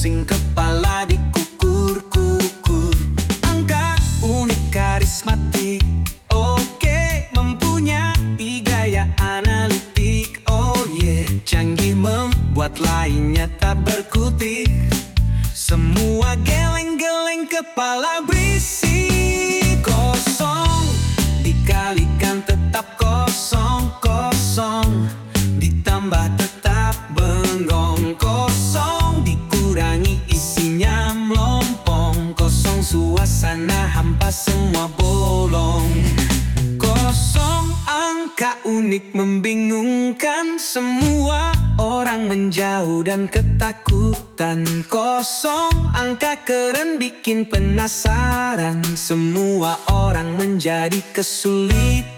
pusing kepala dikukur-kukur. Angka unik karismatik, oke, mempunyai gaya analitik. Oh yeah, canggih membuat lainnya tak berkutik. Semua geleng-geleng kepala berisik. Kosong dikalikan tetap kosong. Kosong ditambah tetap bengong. Kosong dikurangi isinya melompong. Kosong suasana hampa semua bolong. Kosong angka unik membingungkan. Semua orang menjauh dan ketakutan. Kosong angka keren bikin penasaran. Semua orang menjadi kesulitan.